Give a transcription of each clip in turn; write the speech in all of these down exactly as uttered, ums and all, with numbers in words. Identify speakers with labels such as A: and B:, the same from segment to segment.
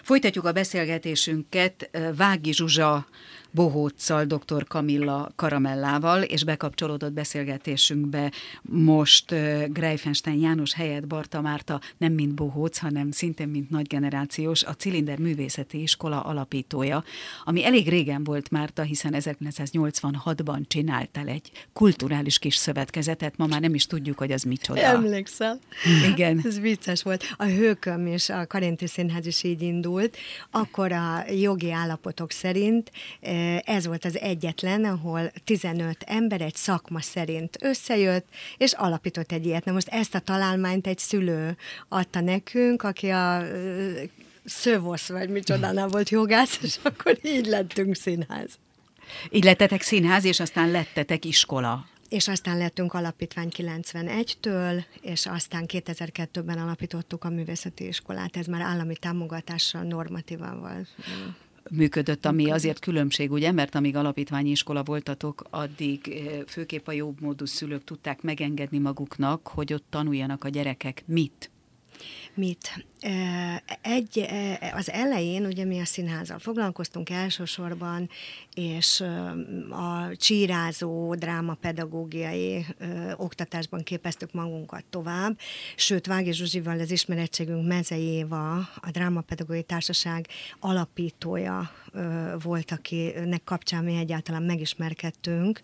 A: Folytatjuk a beszélgetésünket Vági Zsuzsa bohóccal, dr. Kamilla Karamellával, és bekapcsolódott beszélgetésünkbe most Greifenstein János helyett Barta Márta, nem mint bohóc, hanem szintén mint nagygenerációs, a Cylinder Művészeti Iskola alapítója, ami elég régen volt, Márta, hiszen ezerkilencszáznyolcvanhatban csináltál egy kulturális kis szövetkezetet, ma már nem is tudjuk, hogy az micsoda.
B: Emlékszel?
A: Igen.
B: Ez vicces volt. A Hőköm és a Karinti Színház is így indult. Akkor a jogi állapotok szerint ez volt az egyetlen, ahol tizenöt ember egy szakma szerint összejött, és alapított egy ilyet. Na most ezt a találmányt egy szülő adta nekünk, aki a Szövosz, vagy micsodánál volt jogász, és akkor így lettünk színház.
A: Így lettetek színház, és aztán lettetek iskola.
B: És aztán lettünk alapítvány kilencvenegytől, és aztán kétezer-kettőben alapítottuk a művészeti iskolát. Ez már állami támogatással, normatívával
A: működött, ami azért különbség, ugye, mert amíg alapítványi iskola voltatok, addig főképp a jobbmódú szülők tudták megengedni maguknak, hogy ott tanuljanak a gyerekek mit?
B: Mit? Egy, az elején ugye mi a színházzal foglalkoztunk elsősorban, és a csírázó, drámapedagógiai oktatásban képeztük magunkat tovább, sőt Vági Zsuzsival az ismerettségünk Mezei Éva, a Drámapedagógiai Társaság alapítója volt, akinek kapcsán mi egyáltalán megismerkedtünk,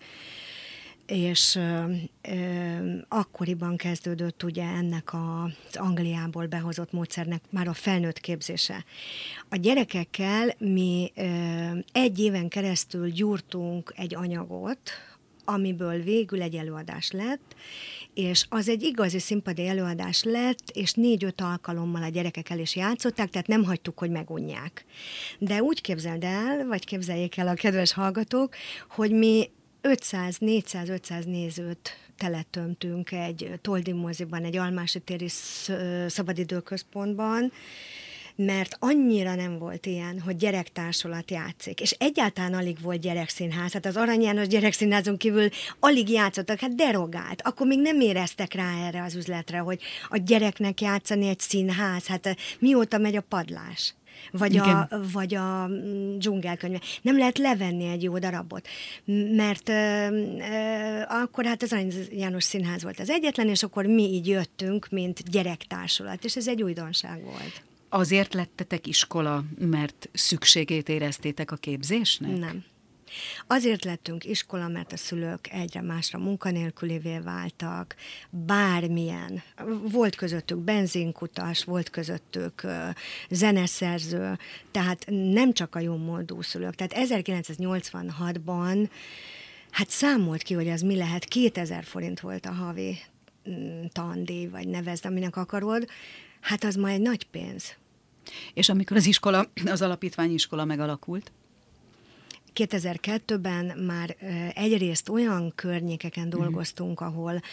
B: és ö, ö, akkoriban kezdődött ugye ennek a, az Angliából behozott módszernek már a felnőtt képzése. A gyerekekkel mi ö, egy éven keresztül gyúrtunk egy anyagot, amiből végül egy előadás lett, és az egy igazi színpadi előadás lett, és négy-öt alkalommal a gyerekek el is játszották, tehát nem hagytuk, hogy megunják. De úgy képzeld el, vagy képzeljék el a kedves hallgatók, hogy mi ötszáz, négyszáz, ötszáz nézőt teletömtünk egy Toldi moziban, egy Almási téri szabadidőközpontban, mert annyira nem volt ilyen, hogy gyerektársulat játszik. És egyáltalán alig volt gyerekszínház. Hát az Arany János gyerekszínházon kívül alig játszottak, hát derogált. Akkor még nem éreztek rá erre az üzletre, hogy a gyereknek játszani egy színház. Hát mióta megy a Padlás? Vagy a, vagy a dzsungelkönyve. Nem lehet levenni egy jó darabot, mert ö, ö, akkor hát az Arany János Színház volt az egyetlen, és akkor mi így jöttünk, mint gyerektársulat, és ez egy újdonság volt.
A: Azért lettetek iskola, mert szükségét éreztétek a képzésnek?
B: Nem. Azért lettünk iskola, mert a szülők egyre másra munkanélkülévé váltak, bármilyen. Volt közöttük benzinkutas, volt közöttük uh, zeneszerző, tehát nem csak a jómódú szülők. Tehát ezerkilencszáznyolcvanhatban hát számolt ki, hogy az mi lehet, kétezer forint volt a havi mm, tandíj, vagy nevezd, aminek akarod, hát az ma egy nagy pénz.
A: És amikor az iskola, az alapítványi iskola megalakult?
B: kétezer-kettőben már egyrészt olyan környékeken dolgoztunk, ahol,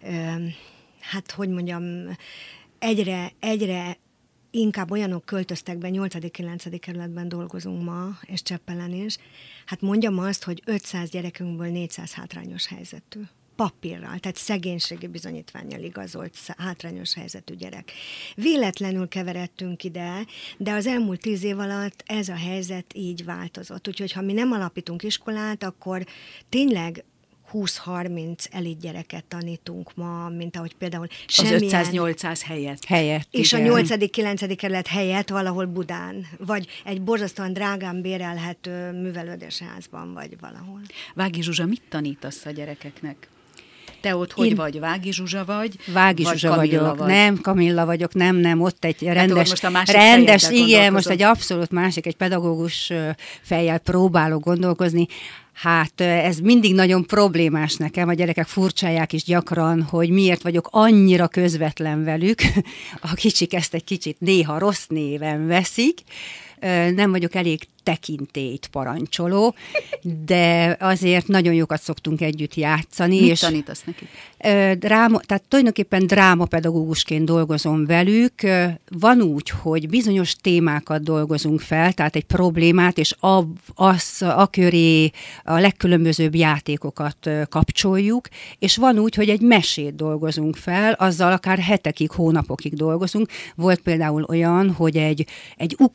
B: hát hogy mondjam, egyre, egyre inkább olyanok költöztek be, nyolcadik-kilencedik kerületben dolgozunk ma, és Cseppelen is. Hát mondjam azt, hogy ötszáz gyerekünkből négyszáz hátrányos helyzetű. Papírral, tehát szegénységi bizonyítvánnyal igazolt hátrányos helyzetű gyerek. Véletlenül keveredtünk ide, de az elmúlt tíz év alatt ez a helyzet így változott. Úgyhogy ha mi nem alapítunk iskolát, akkor tényleg húsz-harminc elit gyereket tanítunk ma, mint ahogy például semmilyen...
A: Az ötszáz-nyolcszáz helyett.
C: helyett
B: és
C: igen.
B: a nyolcadik-kilencedik kerület helyett valahol Budán, vagy egy borzasztóan drágán bérelhető művelődési házban, vagy valahol.
A: Vági Zsuzsa, mit tanítasz a gyerekeknek? Te ott hogy
C: Én...
A: vagy? Vági Zsuzsa vagy?
C: Vági
A: vagy
C: Zsuzsa
A: Kamilla
C: vagyok.
A: vagy?
C: Nem, Kamilla vagyok, nem, nem, ott egy rendes,
A: most a másik
C: rendes,
A: fejjel
C: igen, most egy abszolút másik, egy pedagógus fejjel próbálok gondolkozni. Hát ez mindig nagyon problémás nekem, a gyerekek furcsálják is gyakran, hogy miért vagyok annyira közvetlen velük. A kicsik ezt egy kicsit néha rossz néven veszik. Nem vagyok elég tekintélyt parancsoló, de azért nagyon jókat szoktunk együtt játszani.
A: Mit
C: és
A: tanítasz nekik?
C: Dráma, tehát tulajdonképpen drámapedagógusként dolgozom velük. Van úgy, hogy bizonyos témákat dolgozunk fel, tehát egy problémát, és a, az, a köré a legkülönbözőbb játékokat kapcsoljuk, és van úgy, hogy egy mesét dolgozunk fel, azzal akár hetekig, hónapokig dolgozunk. Volt például olyan, hogy egy, egy ukrán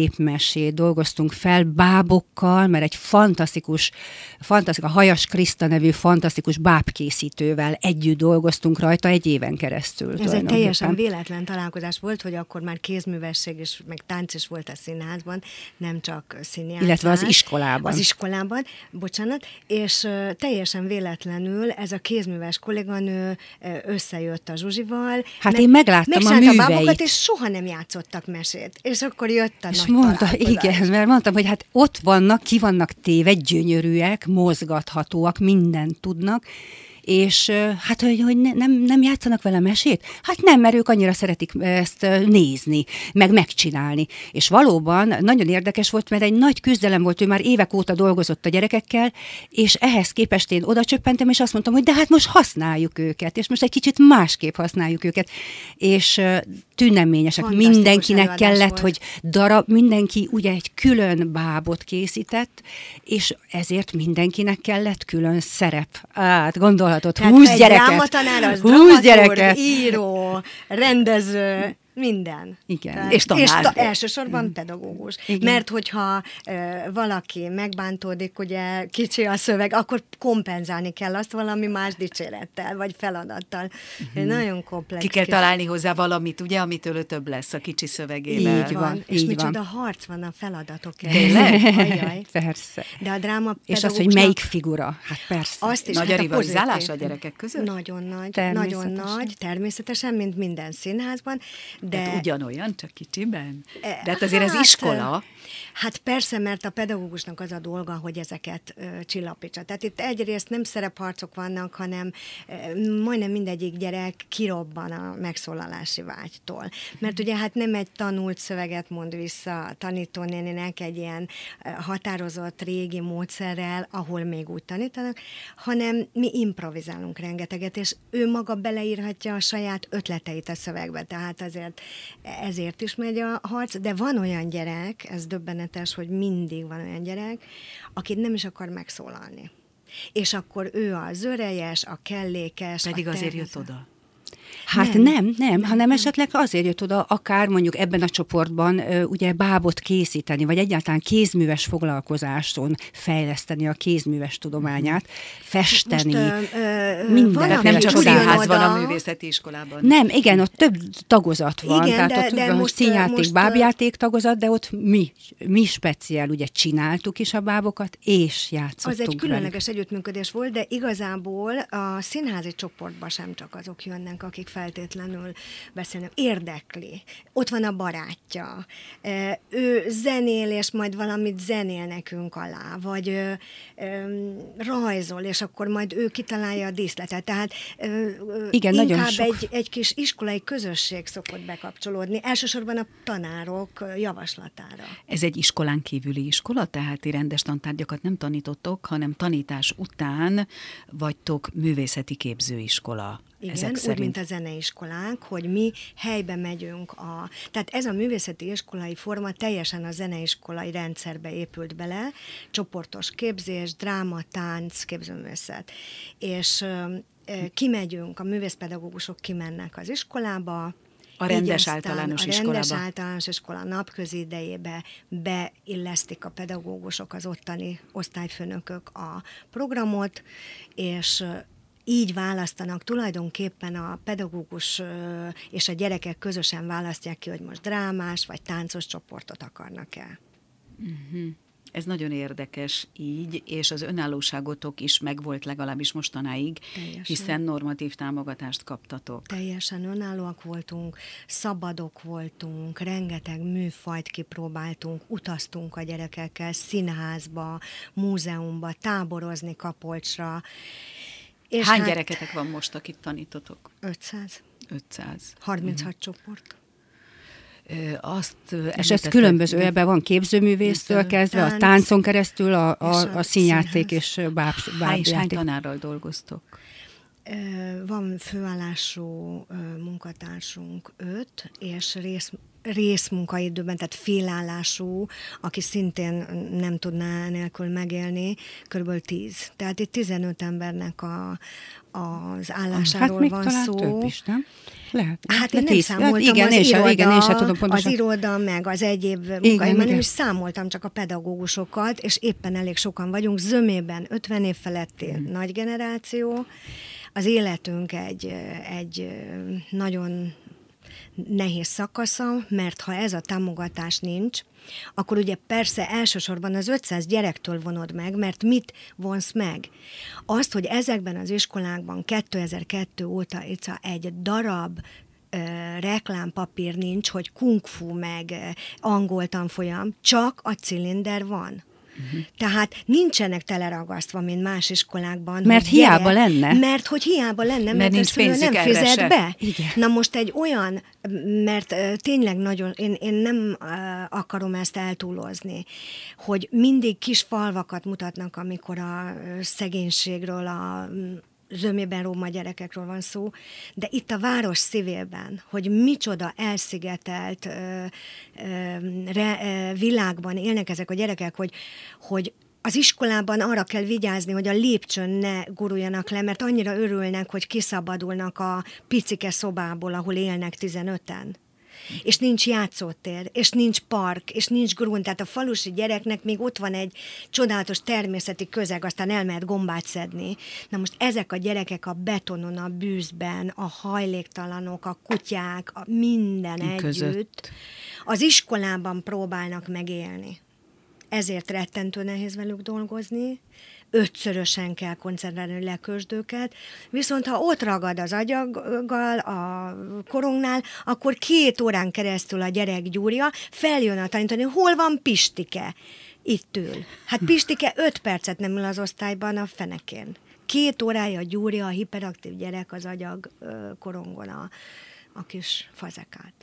C: népmesét dolgoztunk fel bábokkal, mert egy fantasztikus, fantasztikus a Hajas Kriszta nevű fantasztikus bábkészítővel együtt dolgoztunk rajta egy éven keresztül.
B: Ez egy teljesen véletlen találkozás volt, hogy akkor már kézművesség és meg tánc is volt a színházban, nem csak színjátszás.
C: Illetve az iskolában.
B: Az iskolában, bocsánat, és uh, teljesen véletlenül ez a kézműves kolléganő uh, összejött a Zsuzsival.
C: Hát én megláttam a műveit.
B: A bábokat, és soha nem játszottak mesét. És akkor jött a
C: és
B: nagy
C: mondta,
B: találkozás.
C: igen, mert mondtam, hogy hát ott vannak, ki vannak téve, gyönyörűek, mozgathatóak, mindent tudnak, és hát, hogy, hogy ne, nem, nem játszanak vele mesét? Hát nem, mert ők annyira szeretik ezt nézni, meg megcsinálni. És valóban nagyon érdekes volt, mert egy nagy küzdelem volt, ő már évek óta dolgozott a gyerekekkel, és ehhez képest én oda csöppentem, és azt mondtam, hogy de hát most használjuk őket, és most egy kicsit másképp használjuk őket. És tüneményesek, mindenkinek kellett, volt. Hogy darab, mindenki ugye egy külön bábot készített, és ezért mindenkinek kellett külön szerep. Hát gondolhatod, húsz gyereket.
B: Drámatanár, az
C: húsz gyereket.
B: Író, rendező, minden.
C: Igen.
B: Tehát,
A: és tanár.
B: És ta, elsősorban mm. pedagógus.
C: Igen.
B: Mert hogyha e, valaki megbántódik, ugye kicsi a szöveg, akkor kompenzálni kell azt valami más dicsérettel, vagy feladattal. Mm-hmm. Nagyon komplex.
A: Ki kell találni hozzá valamit, ugye, amitől több lesz a kicsi szövegével.
B: Így van. És micsoda harc van a feladatok.
A: Tényleg?
C: Persze.
B: De a dráma
C: és az, hogy melyik figura. Hát persze.
B: Azt is,
A: nagy
B: hát
A: a rivalizálás a gyerekek között?
B: Nagyon nagy. Nagyon nagy, természetesen, mint minden színházban. De
A: hát ugyanolyan, csak kicsiben? De hát azért hát, ez iskola.
B: Hát persze, mert a pedagógusnak az a dolga, hogy ezeket ö, csillapítsa. Tehát itt egyrészt nem szerepharcok vannak, hanem ö, majdnem mindegyik gyerek kirobban a megszólalási vágytól. Mert ugye hát nem egy tanult szöveget mond vissza a tanítónéninek egy ilyen ö, határozott régi módszerrel, ahol még úgy tanítanak, hanem mi improvizálunk rengeteget, és ő maga beleírhatja a saját ötleteit a szövegbe. Tehát azért ezért is megy a harc, de van olyan gyerek, ez döbbenetes, hogy mindig van olyan gyerek, aki nem is akar megszólalni. És akkor ő a zörejes, a kellékes.
A: Pedig
B: a
A: azért jött oda.
C: Hát nem, nem, nem, hanem esetleg azért jött oda, akár mondjuk ebben a csoportban ugye bábot készíteni, vagy egyáltalán kézműves foglalkozáson fejleszteni a kézműves tudományát, festeni,
B: most, ö, ö,
C: minden.
A: Nem csak színház van a művészeti iskolában.
C: Nem, igen, ott több tagozat van,
B: igen,
C: tehát
B: de,
C: ott
B: de most,
C: színjáték,
B: most,
C: bábjáték tagozat, de ott mi, mi speciál, ugye csináltuk is a bábokat, és játszottunk.
B: Az egy különleges
C: velük.
B: Együttműködés volt, de igazából a színházi csoportban sem csak azok jönnek, akik feltétlenül beszélnek. Érdekli. Ott van a barátja. Ő zenél, és majd valamit zenél nekünk alá, vagy ö, ö, rajzol, és akkor majd ő kitalálja a díszletet. Tehát ö,
C: igen,
B: inkább
C: sok...
B: egy, egy kis iskolai közösség szokott bekapcsolódni, elsősorban a tanárok javaslatára.
A: Ez egy iskolán kívüli iskola, tehát ti rendes tantárgyakat nem tanítottok, hanem tanítás után vagytok művészeti képzőiskola.
B: Igen, úgy, mint a zeneiskolánk, hogy mi helybe megyünk. A, tehát ez a művészeti iskolai forma teljesen a zeneiskolai rendszerbe épült bele, csoportos képzés, dráma, tánc, képzőművészet. És e, kimegyünk, a művészpedagógusok kimennek az iskolába,
A: a rendes általános iskolába.
B: A rendes általános iskola napközi idejébe beillesztik a pedagógusok, az ottani osztályfőnökök a programot, és így választanak, tulajdonképpen a pedagógus és a gyerekek közösen választják ki, hogy most drámás vagy táncos csoportot akarnak-e.
A: Uh-huh. Ez nagyon érdekes így, és az önállóságotok is megvolt legalábbis mostanáig, teljesen. Hiszen normatív támogatást kaptatok.
B: Teljesen önállóak voltunk, szabadok voltunk, rengeteg műfajt kipróbáltunk, utaztunk a gyerekekkel színházba, múzeumba, táborozni Kapolcsra. És
A: hány
B: hát
A: gyereketek van most, akit tanítotok?
B: ötszáz.
A: ötszáz.
B: harminchat uh-huh. csoport.
A: Azt
C: és ez különböző, ebben van képzőművésztől kezdve, tánc, a táncon keresztül, a, a, a színjáték és báb, bábjáték.
A: Hány tanárral dolgoztok?
B: Van főállású munkatársunk öt, és rész részmunkaidőben, tehát félállású, aki szintén nem tudná nélkül megélni, körülbelül tíz. Tehát itt tizenöt embernek a, az állásáról
C: hát
B: van
C: talán
B: szó.
C: Több is, nem? Lehet.
B: Hát én nem
C: tíz.
B: számoltam
C: hát igen,
B: az,
C: én
B: iroda,
C: igen, én sem tudom pontosan.
B: az iroda, meg az egyéb munkaimban, nem is számoltam csak a pedagógusokat, és éppen elég sokan vagyunk, zömében ötven év feletti hmm. nagy generáció. Az életünk egy, egy nagyon nehéz szakasza, mert ha ez a támogatás nincs, akkor ugye persze elsősorban az ötszáz gyerektől vonod meg, mert mit vonsz meg? Azt, hogy ezekben az iskolákban kétezer-kettő óta egy darab ö, reklámpapír nincs, hogy kung fu meg ö, angol tanfolyam, csak a cilinder van. Uh-huh. Tehát nincsenek teleragasztva, mint más iskolákban.
C: Mert hiába gyere, lenne.
B: Mert hogy hiába lenne, mert,
A: mert nincs pénzük
B: nem fizet
A: se.
B: be.
C: Igen.
B: Na most egy olyan, mert uh, tényleg nagyon, én, én nem uh, akarom ezt eltúlozni, hogy mindig kis falvakat mutatnak, amikor a uh, szegénységről, a zömében róma gyerekekről van szó, de itt a város szívében, hogy micsoda elszigetelt ö, ö, re, ö, világban élnek ezek a gyerekek, hogy, hogy az iskolában arra kell vigyázni, hogy a lépcsőn ne guruljanak le, mert annyira örülnek, hogy kiszabadulnak a picike szobából, ahol élnek tizenöten. És nincs játszótér, és nincs park, és nincs grund, tehát a falusi gyereknek még ott van egy csodálatos természeti közeg, aztán elmehet gombát szedni. Na most ezek a gyerekek a betonon, a bűzben, a hajléktalanok, a kutyák, a minden
A: között.
B: együtt az iskolában próbálnak megélni. Ezért rettentő nehéz velük dolgozni, ötszörösen kell koncentrálni lekösd őket, viszont ha ott ragad az agyaggal, a korongnál, akkor két órán keresztül a gyerek gyúrja, feljön a tanítani, hol van Pistike? Itt ül. Hát Pistike öt percet nem ül az osztályban a fenekén. Két órája gyúrja a hiperaktív gyerek az agyag korongon a, a kis fazekát.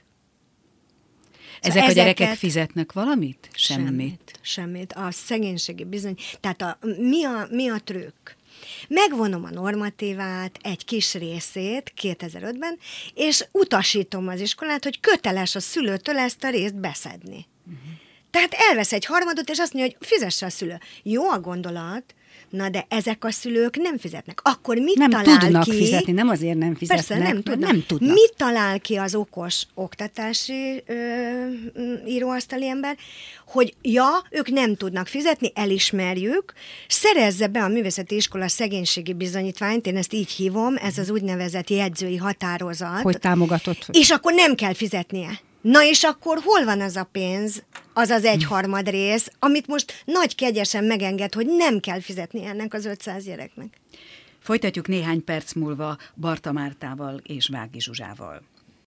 A: Ezek a gyerekek fizetnek valamit? Semmit.
B: Semmit. Semmit. A szegénységi bizony. Tehát a, mi, a, mi a trükk? Megvonom a normatívát, egy kis részét kétezer-ötben, és utasítom az iskolát, hogy köteles a szülőtől ezt a részt beszedni. Uh-huh. Tehát elvesz egy harmadot, és azt mondja, hogy fizesse a szülő. Jó a gondolat, na de ezek a szülők nem fizetnek. Akkor mit
C: nem
B: talál
C: tudnak
B: ki?
C: fizetni, nem azért nem fizetnek.
B: Persze, nem tudnak.
C: nem tudnak.
B: Mit talál ki az okos oktatási ö, íróasztali ember, hogy ja, ők nem tudnak fizetni, elismerjük, szerezze be a művészeti iskola szegénységi bizonyítványt, én ezt így hívom, ez az úgynevezett jegyzői határozat.
C: Hogy támogatott.
B: És akkor nem kell fizetnie. Na és akkor hol van az a pénz, az az egyharmad rész, amit most nagy kegyesen megenged, hogy nem kell fizetni ennek az ötszáz gyereknek.
A: Folytatjuk néhány perc múlva Barta Mártával és Vági Zsuzsával.